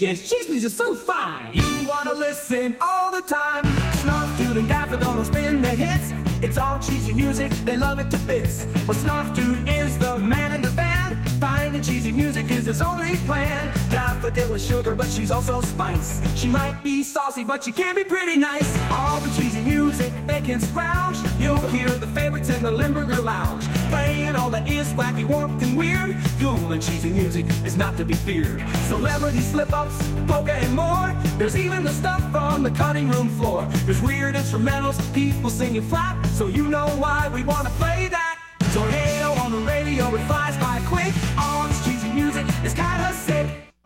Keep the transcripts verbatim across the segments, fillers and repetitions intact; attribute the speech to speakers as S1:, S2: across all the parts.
S1: is Cheese Please is so fine. You wanna listen all the time. Snarf Dude and Daffodil will spin the hits. It's all cheesy music, they love it to bits. Well, Snarf Dude is the man in the band. Finding cheesy music is his only plan. Daffodil is sugar, but she's also spice. She might be saucy, but she can be pretty nice. All the cheesy music they can scrounge. You'll hear the favorites in the Limburger Lounge. Playing all that is wacky, warped, and weird. Cool and cheesy music is not to be feared. Celebrity slip-ups, polka, and more. There's even the stuff on the cutting room floor. There's weird instrumentals, people singing flat. So you know why we want to play that. Tornado on the radio, it flies by quick. All this cheesy music is kinda sick.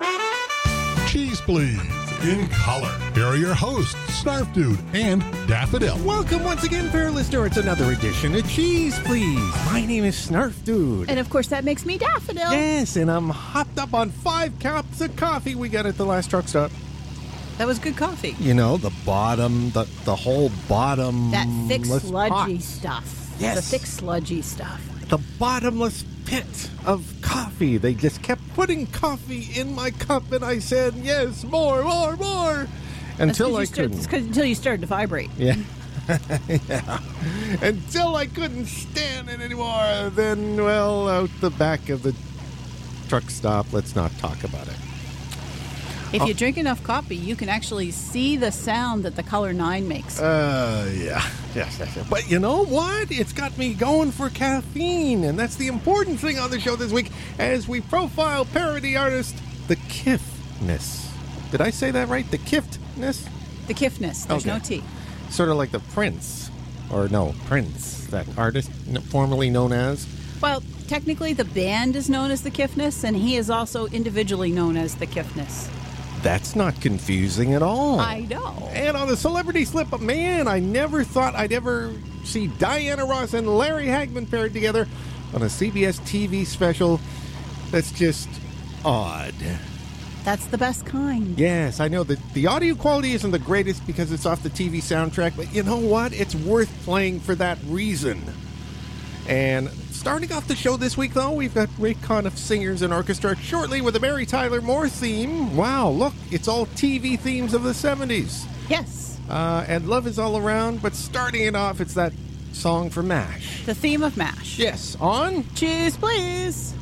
S2: Cheese Please, in color. Here are your hosts, Snarf Dude and Daffodil.
S3: Welcome once again, fair listener. It's another edition of Cheese Please. My name is Snarf Dude.
S4: And of course that makes me Daffodil.
S3: Yes, and I'm hopped up on five cups of coffee we got at the last truck stop.
S4: That was good coffee.
S3: You know, the bottom, the, the whole bottom.
S4: That thick,
S3: less
S4: sludgy
S3: pot.
S4: stuff.
S3: Yes.
S4: The thick, sludgy stuff.
S3: The bottomless pit of coffee. They just kept putting coffee in my cup, and I said, yes, more, more, more. Until I
S4: start,
S3: couldn't.
S4: Until you started to vibrate.
S3: Yeah. yeah. Until I couldn't stand it anymore. Then, well, out the back of the truck stop, let's not talk about it.
S4: If
S3: oh.
S4: you drink enough coffee, you can actually see the sound that the color nine makes.
S3: Uh, yeah. Yes, yes, yes. But you know what? It's got me going for caffeine, and that's the important thing on the show this week as we profile parody artist The Kiffness. Did I say that right? The Kiffness?
S4: The Kiffness. There's
S3: okay.
S4: no T.
S3: Sort of like the Prince. Or no, Prince, that artist formerly known as.
S4: Well, technically the band is known as The Kiffness, and he is also individually known as The Kiffness.
S3: That's not confusing at all.
S4: I know.
S3: And on the celebrity slip-up, man, I never thought I'd ever see Diana Ross and Larry Hagman paired together on a C B S T V special. That's just odd.
S4: That's the best kind.
S3: Yes, I know that the audio quality isn't the greatest because it's off the T V soundtrack, but you know what? It's worth playing for that reason. And starting off the show this week, though, we've got Ray Conniff Singers and Orchestra shortly with a Mary Tyler Moore theme. Wow, look, it's all T V themes of the seventies.
S4: Yes.
S3: Uh, and Love Is All Around, but starting it off, it's that song for MASH.
S4: The theme of MASH.
S3: Yes, on
S4: Cheese Please.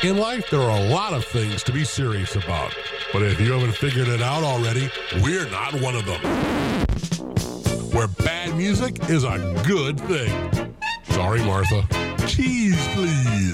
S2: In life, there are a lot of things to be serious about. But if you haven't figured it out already, we're not one of them. Where bad music is a good thing. Sorry, Martha. Cheese, please.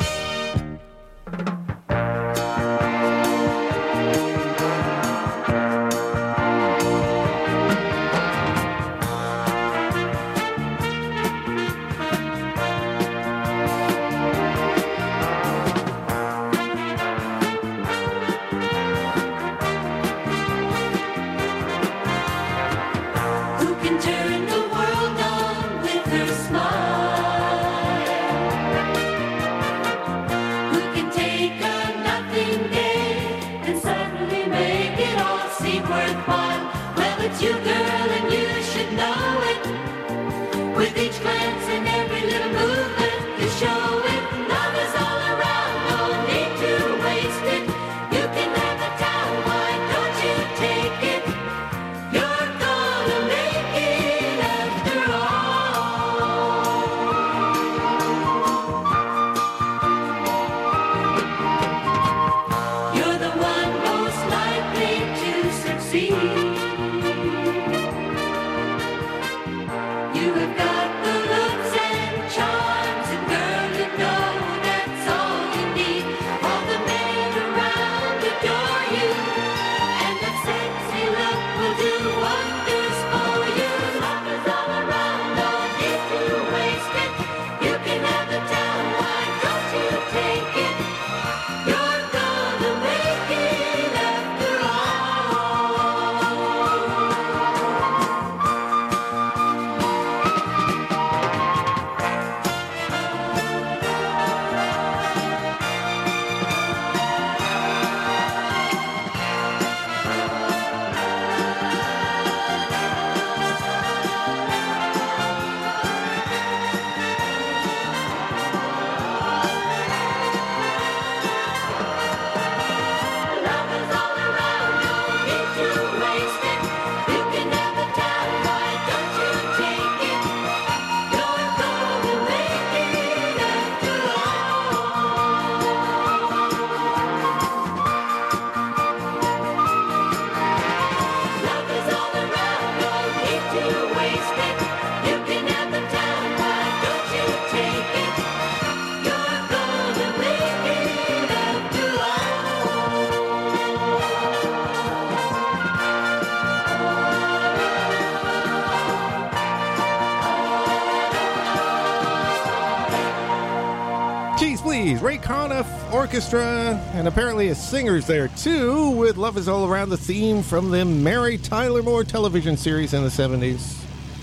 S3: Ray Conniff Orchestra, and apparently a singer's there too, with Love Is All Around, the theme from the Mary Tyler Moore television series in the seventies.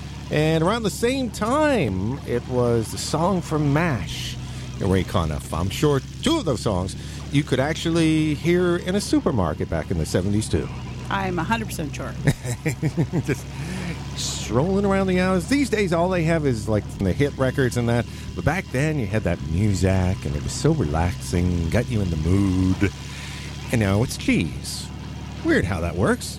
S3: And around the same time, it was the song from MASH, Ray Conniff. I'm sure two of those songs you could actually hear in a supermarket back in the seventies too.
S4: I'm one hundred percent sure.
S3: Just strolling around the hours. These days, all they have is like the hit records and that. But back then, you had that music, and it was so relaxing, got you in the mood. And now it's cheese. Weird how that works.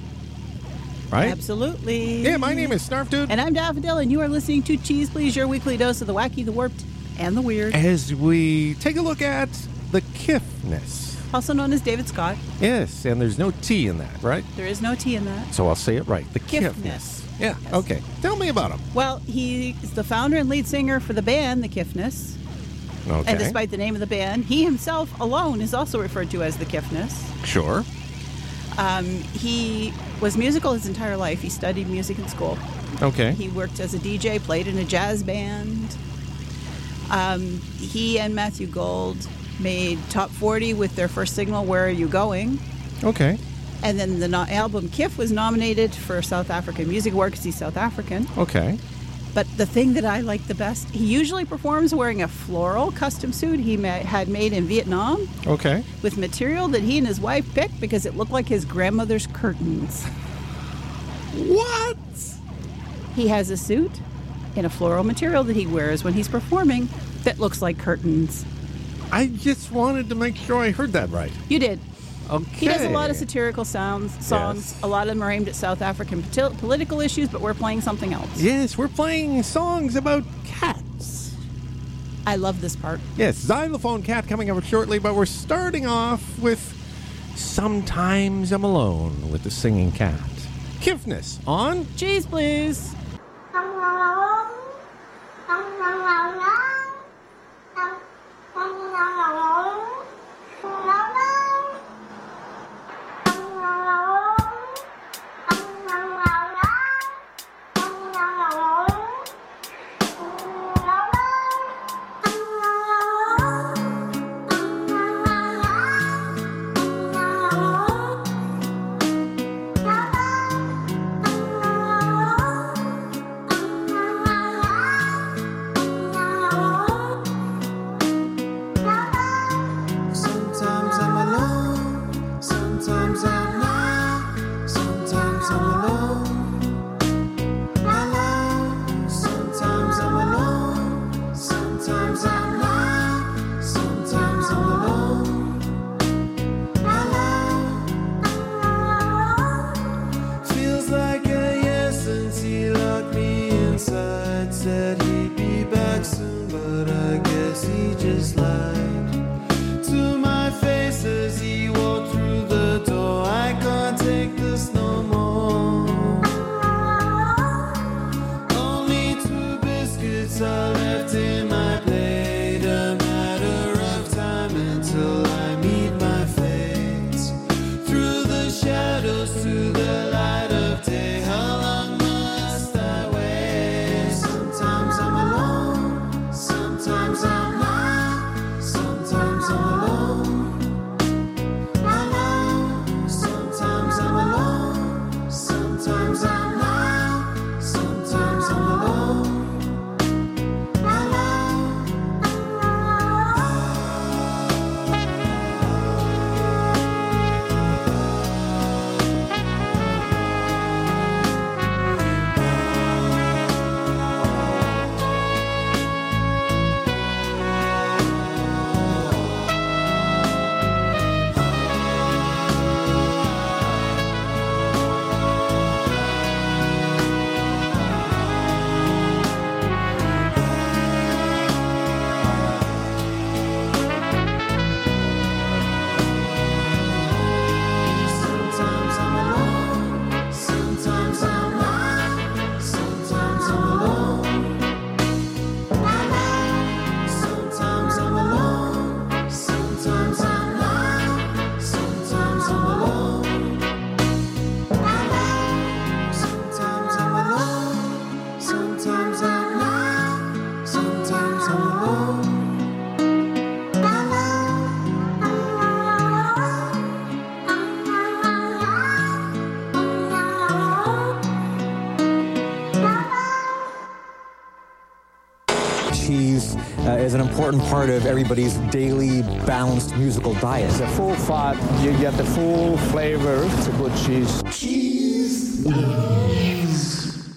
S3: Right?
S4: Absolutely.
S3: Yeah, my name is Snarf Dude.
S4: And I'm Daffodil, and you are listening to Cheese Please, your weekly dose of the wacky, the warped, and the weird.
S3: As we take a look at the Kiffness.
S4: Also known as David Scott.
S3: Yes, and there's no T in that, right?
S4: There is no T in that.
S3: So I'll say it right. The Kiffness.
S4: Kiffness.
S3: Yeah,
S4: Yes.
S3: Okay. Tell me about him.
S4: Well, he's the founder and lead singer for the band, the Kiffness.
S3: Okay.
S4: And despite the name of the band, he himself alone is also referred to as the Kiffness.
S3: Sure.
S4: Um, he was musical his entire life. He studied music in school.
S3: Okay.
S4: He worked as a D J, played in a jazz band. Um, he and Matthew Gold made top forty with their first single, Where Are You Going?
S3: Okay.
S4: And then the no- album Kiff was nominated for South African Music Award because he's South African.
S3: Okay.
S4: But the thing that I like the best, he usually performs wearing a floral custom suit he ma- had made in Vietnam
S3: Okay.
S4: with material that he and his wife picked because it looked like his grandmother's curtains.
S3: What?
S4: He has a suit in a floral material that he wears when he's performing that looks like curtains.
S3: I just wanted to make sure I heard that right.
S4: You did.
S3: Okay.
S4: He does a lot of satirical sounds, songs.
S3: Yes.
S4: A lot of them are aimed at South African poti- political issues, but we're playing something else.
S3: Yes, we're playing songs about cats.
S4: I love this part.
S3: Yes, Xylophone Cat coming up shortly, but we're starting off with Sometimes I'm Alone with the Singing Cat. Kifness on
S4: Cheese, please.
S5: Is an important part of everybody's daily balanced musical diet.
S6: It's a full fat, you get the full flavor. It's a good cheese.
S7: Cheese. Cheese.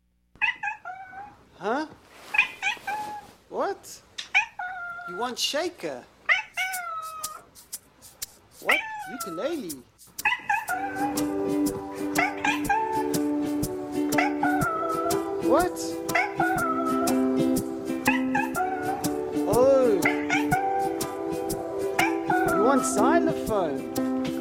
S8: Huh? What? You want shaker? What? Ukulele? What? Oh, you want xylophone?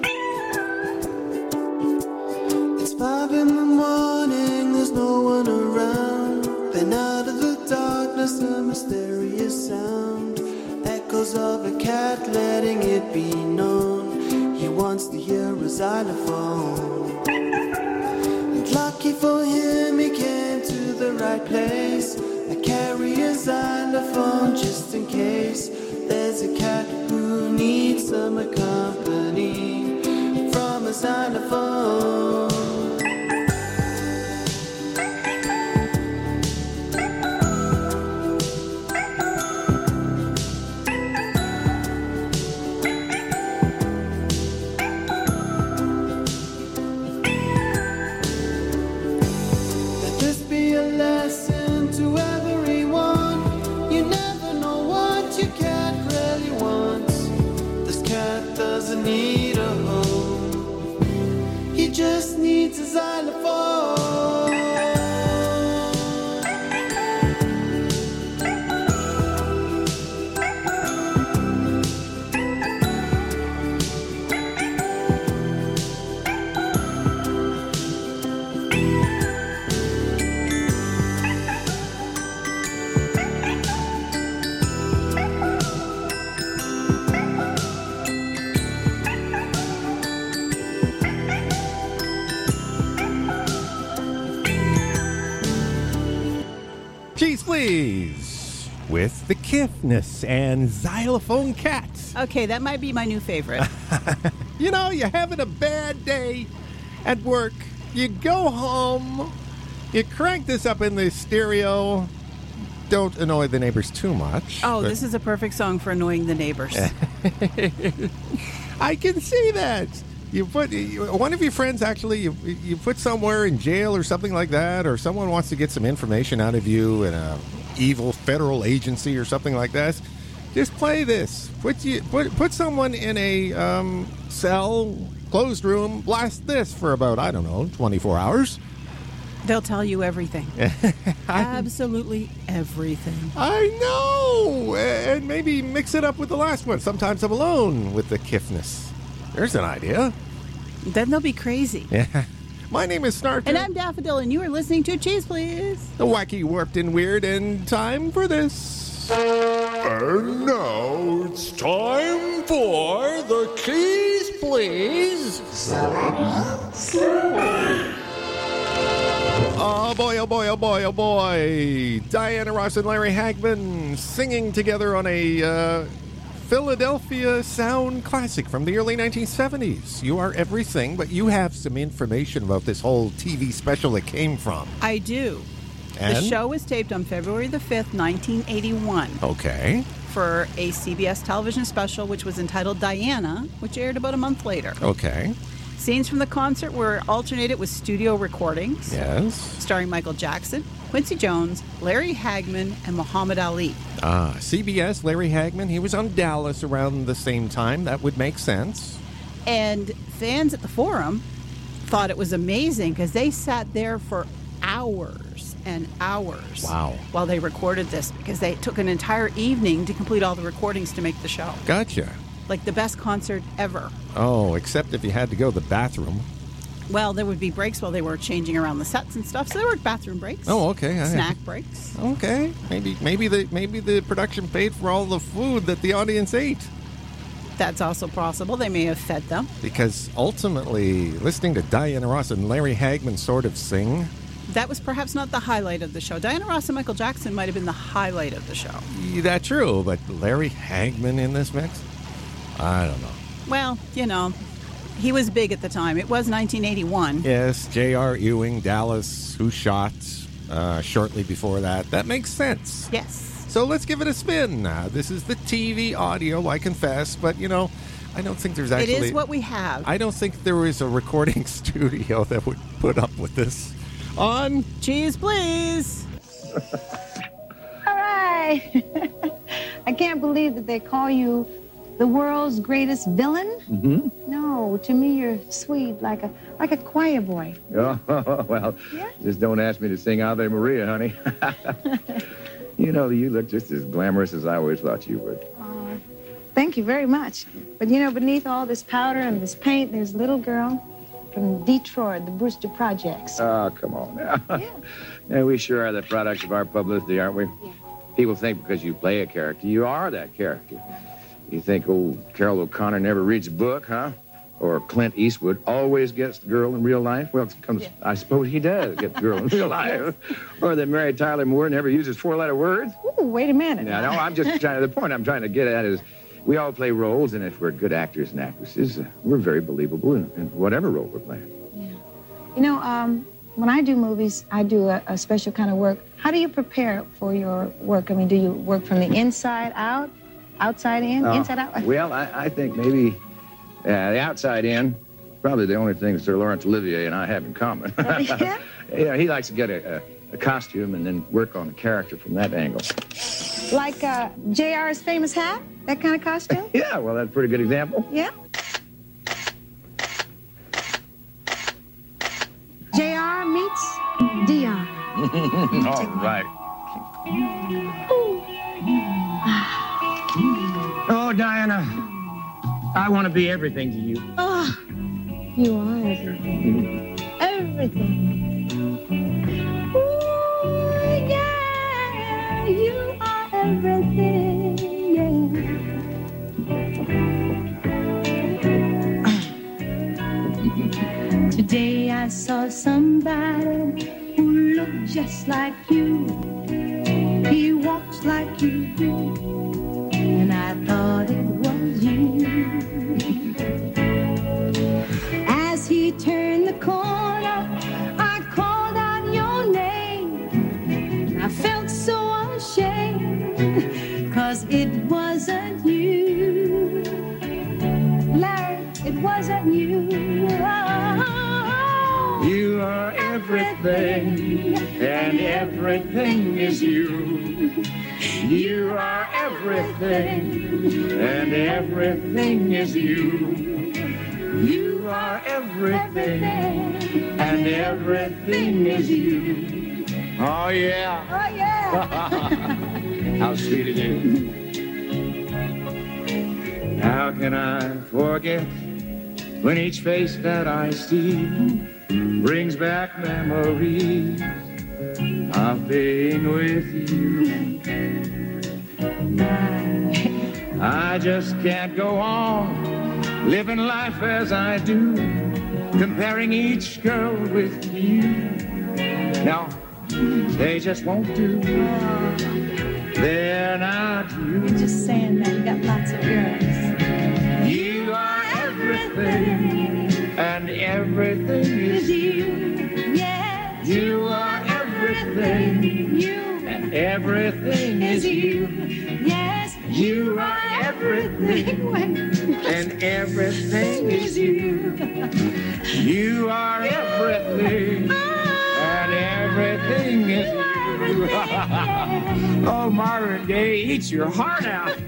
S9: It's five in the morning, there's no one around. Then out of the darkness a mysterious sound, echoes of a cat letting it be known he wants to hear a xylophone. And lucky for him he came to the right place. I carry a xylophone just in case there's a cat who needs some company from a xylophone. Let this be a lesson to everyone. You never know what your cat really wants. This cat doesn't need a home, he just needs a xylophone.
S3: Please, with the Kiffness and Xylophone Cat.
S4: Okay, that might be my new favorite.
S3: You know, you're having a bad day at work. You go home, you crank this up in the stereo. Don't annoy the neighbors too much.
S4: Oh, this is a perfect song for annoying the neighbors.
S3: I can see that. You put you, one of your friends actually you you put somewhere in jail or something like that, or someone wants to get some information out of you in a evil federal agency or something like that. Just play this. Put you put put someone in a um, cell, closed room. Blast this for about I don't know twenty-four hours.
S4: They'll tell you everything. Absolutely everything.
S3: I know, and maybe mix it up with the last one. Sometimes I'm alone with the Kiffness. There's an idea.
S4: Then they'll be crazy.
S3: Yeah. My name is Snarky.
S4: And I'm Daffodil, and you are listening to Cheese Please.
S3: The wacky, warped, and weird, and time for this.
S2: And now it's time for the Cheese Please.
S3: Oh boy, oh boy, oh boy, oh boy. Diana Ross and Larry Hagman singing together on a uh, Philadelphia sound classic from the early nineteen seventies. You Are Everything, but you have some information about this whole T V special it came from.
S4: I do.
S3: And?
S4: The show was taped on February the fifth, nineteen eighty-one.
S3: Okay.
S4: For a C B S television special, which was entitled Diana, which aired about a month later.
S3: Okay.
S4: Scenes from the concert were alternated with studio recordings.
S3: Yes.
S4: Starring Michael Jackson, Quincy Jones, Larry Hagman, and Muhammad Ali.
S3: Ah, C B S, Larry Hagman, he was on Dallas around the same time. That would make sense.
S4: And fans at the Forum thought it was amazing because they sat there for hours and hours.
S3: Wow.
S4: While they recorded this because they took an entire evening to complete all the recordings to make the show.
S3: Gotcha.
S4: Like the best concert ever.
S3: Oh, except if you had to go to the bathroom.
S4: Well, there would be breaks while they were changing around the sets and stuff. So there were bathroom breaks.
S3: Oh, okay.
S4: Snack breaks.
S3: Okay. Maybe maybe the maybe the production paid for all the food that the audience ate.
S4: That's also possible. They may have fed them.
S3: Because ultimately, listening to Diana Ross and Larry Hagman sort of sing.
S4: That was perhaps not the highlight of the show. Diana Ross and Michael Jackson might have been the highlight of the show.
S3: Yeah, that's true, but Larry Hagman in this mix? I don't know.
S4: Well, you know, he was big at the time. It was nineteen eighty-one.
S3: Yes, J R. Ewing, Dallas, Who Shot, uh, shortly before that. That makes sense.
S4: Yes.
S3: So let's give it a spin. Uh, this is the T V audio, I confess, but, you know, I don't think there's actually...
S4: It is what we have.
S3: I don't think there is a recording studio that would put up with this. On...
S4: Cheese, please!
S10: All right. I can't believe that they call you the world's greatest villain.
S11: Mm-hmm.
S10: No, to me you're sweet, like a like a choir boy.
S11: Oh, well,
S10: yeah?
S11: Just don't ask me to sing Ave Maria, honey. You know, you look just as glamorous as I always thought you would.
S10: Oh, thank you very much. But you know, beneath all this powder and this paint, there's a little girl from Detroit, the Brewster Projects.
S11: Oh, come on now.
S10: Yeah.
S11: Yeah, we sure are the products of our publicity, aren't we?
S10: Yeah.
S11: People think because you play a character, you are that character. You think old Carroll O'Connor never reads a book, huh? Or Clint Eastwood always gets the girl in real life? Well, it comes, yeah. I suppose he does get the girl in real life. Or that Mary Tyler Moore never uses four-letter words?
S10: Ooh, wait a minute.
S11: Yeah, no, I'm just trying to, the point I'm trying to get at is we all play roles, and if we're good actors and actresses, uh, we're very believable in, in whatever role we're playing.
S10: Yeah. You know, um, when I do movies, I do a, a special kind of work. How do you prepare for your work? I mean, do you work from the inside out? Outside in? Uh, inside out?
S11: Well, I, I think maybe uh, the outside in, probably the only thing Sir Laurence Olivier and I have in common.
S10: Oh, yeah?
S11: Yeah, he likes to get a, a, a costume and then work on a character from that angle.
S10: Like uh, J R's famous hat? That kind of costume?
S11: Yeah, well, that's a pretty good example.
S10: Yeah. J R meets D R.
S11: All right.
S10: Ooh.
S12: Oh, Diana, I want to be everything to you.
S10: Oh, you are everything. Everything. Ooh, yeah, you are everything, yeah. Today I saw somebody who looked just like you. He He walks like you do, and I thought it was you. As he turned the corner, I called out your name. I felt so ashamed, 'cause it wasn't you. Larry, it wasn't you. Oh,
S12: You are everything, and everything is you. You are everything, and everything is you. You are everything, and everything is you. Oh, yeah.
S10: Oh, yeah.
S12: How sweet it is. How can I forget when each face that I see brings back memories of being with you? I just can't go on living life as I do, comparing each girl with you. No, they just won't do. They're not you.
S10: You're just saying that. You got lots of girls.
S12: You are everything, and everything is you.
S10: Yes.
S12: You are everything,
S10: You.
S12: and everything is you.
S10: Yes.
S12: You are everything, and everything is you. You are everything, and everything is you. Oh, Marvin Gaye, eat your heart out.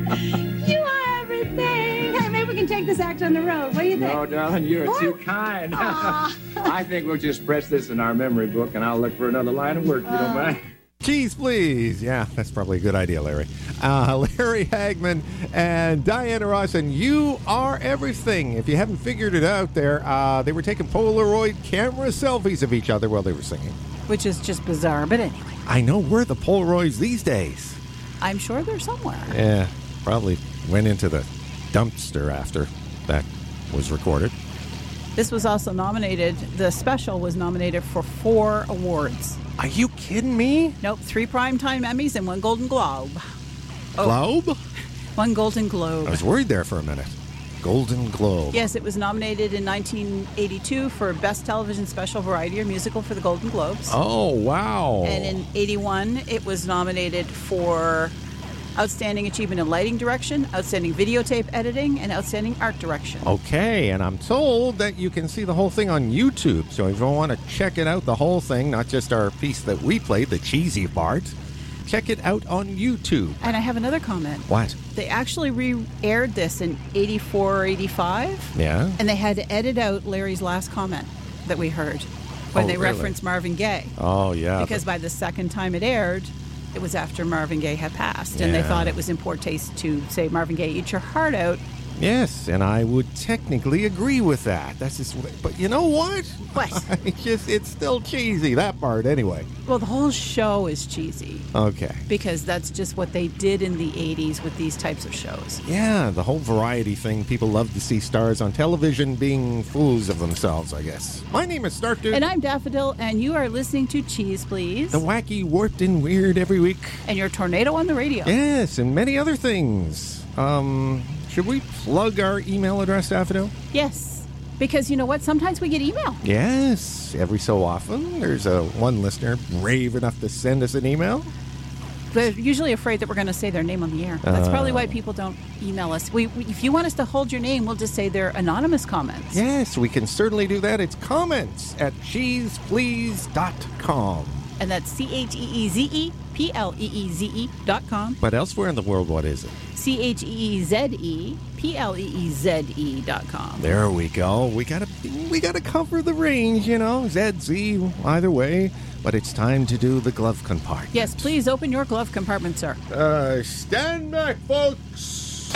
S10: You are everything. Hey, maybe we can take this act on the road. What do you think?
S12: No, darling, you're
S10: What?
S12: too kind.
S10: Aw.
S12: I think we'll just press this in our memory book, and I'll look for another line of work, if you don't mind.
S3: Cheese, please. Yeah, that's probably a good idea, Larry. Uh, Larry Hagman and Diana Ross, and You Are Everything. If you haven't figured it out there, uh, they were taking Polaroid camera selfies of each other while they were singing.
S4: Which is just bizarre, but anyway.
S3: I know, where are the Polaroids these days?
S4: I'm sure they're somewhere.
S3: Yeah, probably went into the dumpster after that was recorded.
S4: This was also nominated, the special was nominated for four awards.
S3: Are you kidding me?
S4: Nope, three Primetime Emmys and one Golden Globe. Oh,
S3: Globe?
S4: one Golden Globe.
S3: I was worried there for a minute. Golden Globe.
S4: Yes, it was nominated in nineteen eighty-two for Best Television Special Variety or Musical for the Golden Globes.
S3: Oh, wow.
S4: And in eighty-one, it was nominated for Outstanding Achievement in Lighting Direction, Outstanding Videotape Editing, and Outstanding Art Direction.
S3: Okay, and I'm told that you can see the whole thing on YouTube. So if you want to check it out, the whole thing, not just our piece that we played, the cheesy part, check it out on YouTube.
S4: And I have another comment.
S3: What?
S4: They actually re-aired this in eighty-four, eighty-five.
S3: Yeah?
S4: And they had to edit out Larry's last comment that we heard when
S3: Oh,
S4: they
S3: really?
S4: referenced Marvin Gaye.
S3: Oh, yeah.
S4: Because by the second time it aired, it was after Marvin Gaye had passed. And they
S3: Yeah.
S4: thought it was in poor taste to say, Marvin Gaye, eat your heart out.
S3: Yes, and I would technically agree with that. That's just, but you know what?
S4: What?
S3: It's just, it's still cheesy, that part anyway.
S4: Well, the whole show is cheesy.
S3: Okay.
S4: Because that's just what they did in the eighties with these types of shows.
S3: Yeah, the whole variety thing. People love to see stars on television being fools of themselves, I guess. My name is Snark Dude.
S4: And I'm Daffodil, and you are listening to Cheese, Please.
S3: The wacky, warped, and weird every week.
S4: And your Tornado on the Radio.
S3: Yes, and many other things. Um, should we plug our email address, Daffodil?
S4: Yes. Because you know what? Sometimes we get email.
S3: Yes, every so often. There's a one listener brave enough to send us an email.
S4: They're usually afraid that we're going to say their name on the air. That's
S3: Uh.
S4: probably why people don't email us. We, we, if you want us to hold your name, we'll just say they're anonymous comments.
S3: Yes, we can certainly do that. It's comments at cheese please dot com.
S4: And that's C H E E Z E P L E E Z E dot com.
S3: But elsewhere in the world, what is it?
S4: C H E E Z E P L E E Z E dot com.
S3: There we go. We gotta we gotta cover the range, you know. Z Z, either way. But it's time to do the glove compartment.
S4: Yes, please open your glove compartment, sir.
S3: Uh, stand back, folks.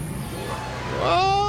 S3: Oh!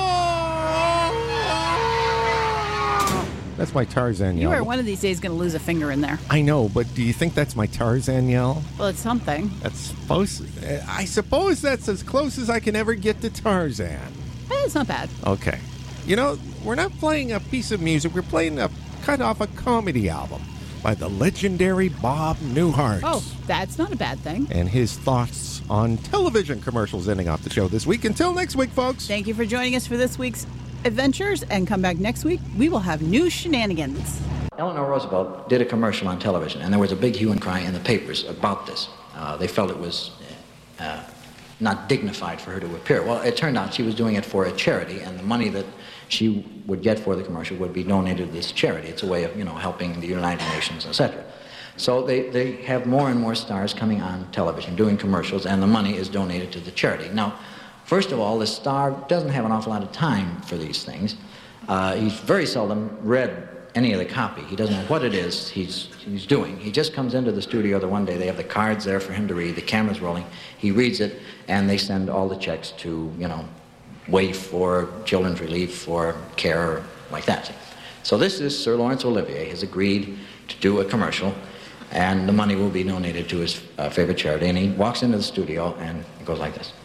S3: That's my Tarzan
S4: You
S3: yell.
S4: are one of these days going to lose a finger in there.
S3: I know, but do you think that's my Tarzan yell?
S4: Well, it's something.
S3: That's supposed. uh, I suppose that's as close as I can ever get to Tarzan.
S4: Eh, it's not bad.
S3: Okay. You know, we're not playing a piece of music. We're playing a cut off a comedy album by the legendary Bob Newhart.
S4: Oh, that's not a bad thing.
S3: And his thoughts on television commercials ending off the show this week. Until next week, folks.
S4: Thank you for joining us for this week's adventures, and come back next week. We will have new shenanigans.
S13: Eleanor Roosevelt did a commercial on television, and there was a big hue and cry in the papers about this. Uh, they felt it was uh, not dignified for her to appear. Well, it turned out she was doing it for a charity, and the money that she would get for the commercial would be donated to this charity. It's a way of, you know, helping the United Nations, et cetera. So they, they have more and more stars coming on television doing commercials, and the money is donated to the charity. Now, first of all, the star doesn't have an awful lot of time for these things. Uh, he's very seldom read any of the copy. He doesn't know what it is he's, he's doing. He just comes into the studio the one day. They have the cards there for him to read. The camera's rolling. He reads it, and they send all the checks to, you know, W A I F or Children's Relief or CARE, like that. So this is Sir Laurence Olivier has agreed to do a commercial, and the money will be donated to his uh, favorite charity. And he walks into the studio, and it goes like this.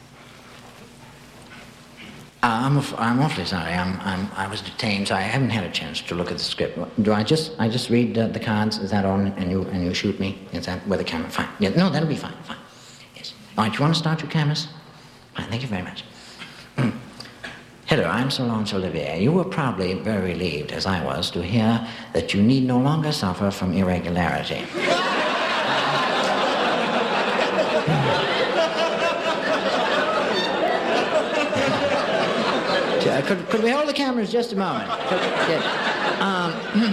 S13: Uh, I'm, I'm awfully sorry. I'm, I'm, I was detained, so I haven't had a chance to look at the script. Do I just, I just read uh, the cards? Is that all? And you, and you shoot me? Is that with the camera? Fine. Yeah, no, that'll be fine. Fine. Yes. All right. You want to start your cameras? Fine. Thank you very much. Hello, I'm Sir Laurence Olivier. You were probably very relieved, as I was, to hear that you need no longer suffer from irregularity. Could, could we hold the cameras just a moment? Could, yes. um,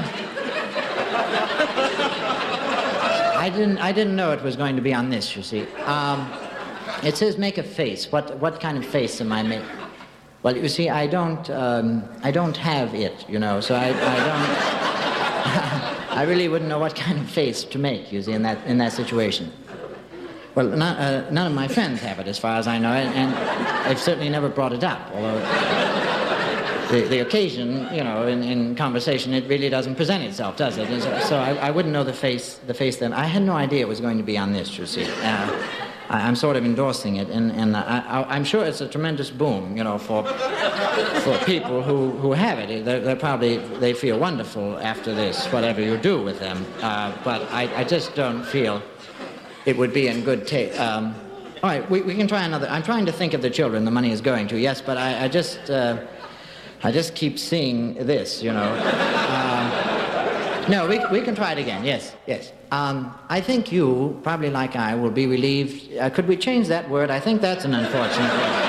S13: I didn't. I didn't know it was going to be on this. You see, um, it says make a face. What what kind of face am I making? Well, you see, I don't. Um, I don't have it. You know, so I, I don't. I really wouldn't know what kind of face to make. You see, in that in that situation. Well, not, uh, none of my friends have it, as far as I know, and, and they've certainly never brought it up. Although the, the occasion, you know, in, in conversation, it really doesn't present itself, does it? So, so I, I wouldn't know the face, the face then. I had no idea it was going to be on this. You see, uh, I, I'm sort of endorsing it, and, and I, I, I'm sure it's a tremendous boom, you know, for for people who, who have it. They're, they're probably they feel wonderful after this, whatever you do with them. Uh, but I, I just don't feel it would be in good taste. Um, all right, we, we can try another. I'm trying to think of the children the money is going to, yes, but I, I just uh, I just keep seeing this, you know. Um, no, we, we can try it again, yes, yes. Um, I think you, probably like I, will be relieved. Uh, could we change that word? I think that's an unfortunate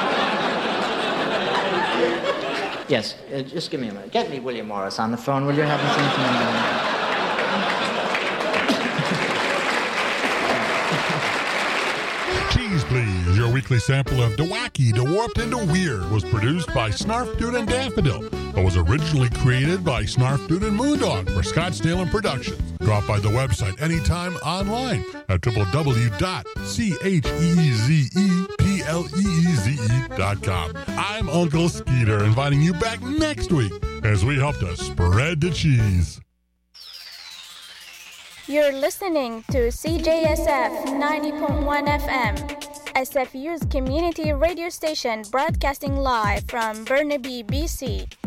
S13: word. Yes, uh, just give me a minute. Get me William Morris on the phone, will you? Have me something?
S2: Please, your weekly sample of DeWacky, DeWarped, and DeWeird was produced by Snarf Dude and Daffodil, but was originally created by Snarf Dude and Moondog for Scottsdale and Productions. Drop by the website anytime online at w w w dot cheezepleeze dot com. I'm Uncle Skeeter, inviting you back next week as we help to spread the cheese.
S14: You're listening to C J S F ninety point one F M, S F U's community radio station broadcasting live from Burnaby, B C.